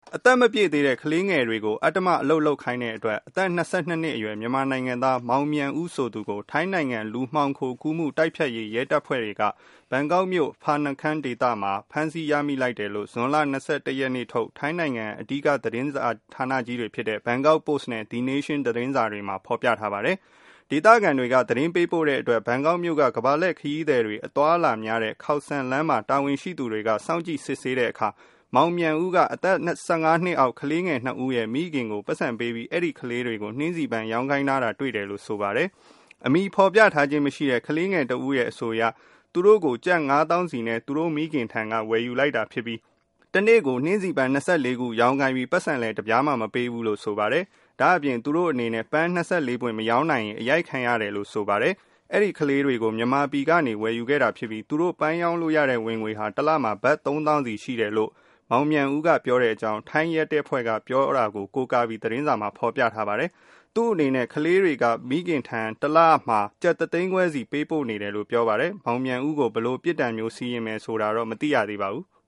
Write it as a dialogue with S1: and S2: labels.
S1: အသက်မပြည့်သေးတဲ့ကလေးငယ်တွေကိုအတ္တမအလုပ်လုပ်ခိုင်းတဲ့အတွက်အသက်22နှစ်အရွယ်မြန်မာနိုင်ငံသားမောင်မြန်ဦးဆိုသူကိုထိုင်းနိုင်ငံလူမှောင်ခိုကူးမှုတိုက်ဖြတ်ရေးရဲတပ်ဖွဲ့တွေကဘန်ကောက်မြို့ဖာနခန်းဒေသမှာဖမ်းဆီးရမိလိုက်တယ်လို့ဇွန်လ21ရက်နေ့ထုတ်ထိုင်းနိုင်ငံအဓိကသတင်းစာဌာနကြီးတွေဖြစ်တဲ့ Bangkok Post နဲ့ The Nation သတင်းစာတွေမှာဖော်ပြထားပါတယ်။ဒေသခံတွေကသတင်းပေးပို့တဲ့အတွက်ဘန်ကောက်မြို့ကကမ္ဘာလှည့်ခရီးသည်တွေအသွားအလာများတဲ့ခေါက်ဆန်လမ်းမှာတာဝန်ရှိသူတွေကစောင့်ကြည့်စစ်ဆေးတဲ့အခါမောင်မြန်ဦးကအသက်15နှစ်အောက်ကလေးငယ်2ဦးရဲ့မိခင်ကိုပတ်စံပေးပြီးအဲ့ဒီကလေးတွေကိုနှင်းစီပန်းရောင်းခိုင်းတာတွေ့တယ်လို့ဆိုပါတယ်။အမီဖော်ပြထားခြင်းမရှိတဲ့ကလေးငယ်2ဦးရဲ့အဆိုအရသူတို့ကိုကျပ်9000စီနဲ့သူတို့မိခင်ထံကဝယ်ယူလိုက်တာဖြစ်ပြီးတနေ့ကိုနှင်းစီပန်း24ခုရောင်းခိုင်းပြီးပတ်စံလည်းတပြားမှမပေးဘူးလို့ဆိုပါတယ်။ဒါအပြင်သူတို့အနေနဲ့ပန်း24ပွင့်မရောင်းနိုင်ရင်အရိုက်ခံရတယ်လို့ဆိုပါတယ်။အဲ့ဒီကလေးတွေကိုမြန်မာပြည်ကနေဝယ်ယူခဲ့တာဖြစ်ပြီးသူတို့ပန်းရောင်းလို့ရတဲ့ဝင်ငွေဟာတစ်လမှာဘတ်3000စီရှိတယ်လို့မောင်မြန်ဦးကပြောတဲ့အကြောင်းထိုင်းရဲတပ်ဖွဲ့ကပြောတာကိုကိုးကားပြီးသတင်းစာမှာဖော်ပြထားပါတယ်။သူ့အနေနဲ့ကလေးတွေကမိခင်ထံတစ်လမှာကျပ်3သိန်းခွဲစီပေးပို့နေတယ်လို့ပြောပါတယ်။မောင်မြန်ဦးကိုဘလို့ပြစ်ဒဏ်မျိုးစီရင်မယ်ဆိုတာတော့မသိရသေးပါဘူး။